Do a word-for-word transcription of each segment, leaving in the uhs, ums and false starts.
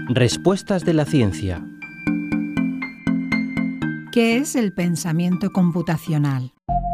Respuestas de la ciencia. ¿Qué es el pensamiento computacional?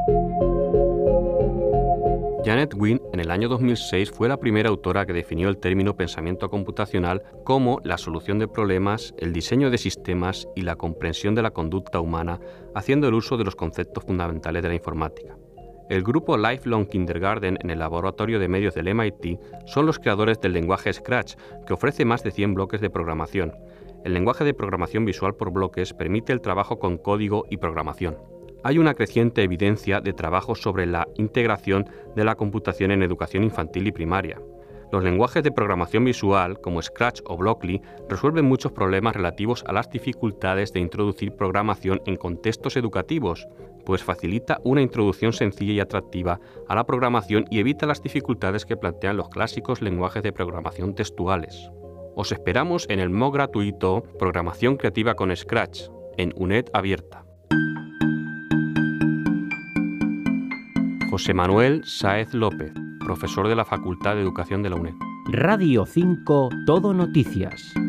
Janet Wynne, en el año dos mil seis, fue la primera autora que definió el término pensamiento computacional como la solución de problemas, el diseño de sistemas y la comprensión de la conducta humana, haciendo el uso de los conceptos fundamentales de la informática. El grupo Lifelong Kindergarten en el laboratorio de medios del M I T son los creadores del lenguaje Scratch, que ofrece más de cien bloques de programación. El lenguaje de programación visual por bloques permite el trabajo con código y programación. Hay una creciente evidencia de trabajo sobre la integración de la computación en educación infantil y primaria. Los lenguajes de programación visual, como Scratch o Blockly, resuelven muchos problemas relativos a las dificultades de introducir programación en contextos educativos, pues facilita una introducción sencilla y atractiva a la programación y evita las dificultades que plantean los clásicos lenguajes de programación textuales. Os esperamos en el M O O C gratuito Programación Creativa con Scratch, en U N E D Abierta. José Manuel Sáez López, profesor de la Facultad de Educación de la U N E D. Radio cinco Todo Noticias.